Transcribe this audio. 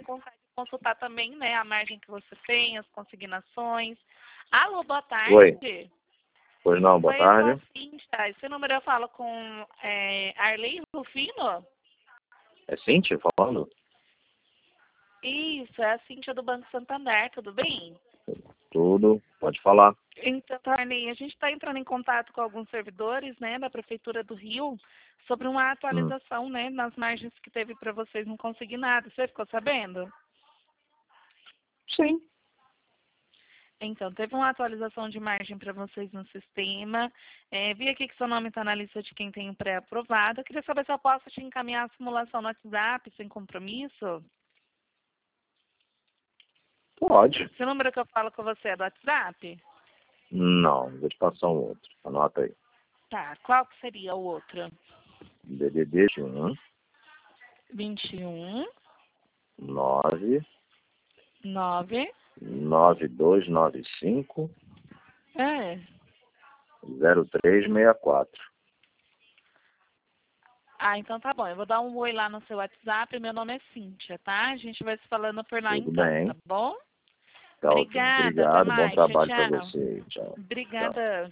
consegue consultar também, né, a margem que você tem, as consignações. Alô, boa tarde. Oi. Pois não, boa tarde. Oi, Cíntia. Esse número eu falo com Arley Rufino? É Cíntia falando? Isso, é a Cíntia do Banco Santander, tudo bem? Tudo, pode falar. Então, Arley, a gente está entrando em contato com alguns servidores, né, da Prefeitura do Rio, sobre uma atualização, né, nas margens que teve para vocês não conseguir nada. Você ficou sabendo? Sim. Então, teve uma atualização de margem para vocês no sistema. Vi aqui que seu nome está na lista de quem tem o pré-aprovado. Eu queria saber se eu posso te encaminhar a simulação no WhatsApp, sem compromisso. Pode. Esse número que eu falo com você é do WhatsApp? Não, vou te passar um outro. Anota aí. Tá, qual que seria o outro? DDD 1 21 9 9 9295 É. 0364. Ah, então tá bom. Eu vou dar um oi lá no seu WhatsApp. Meu nome é Cíntia, tá? A gente vai se falando por lá Tudo então, bem. tá bom? Tá ótimo. Obrigada, até Obrigado, bom mais. trabalho Tchau, para tchau. você. Tchau. Obrigada.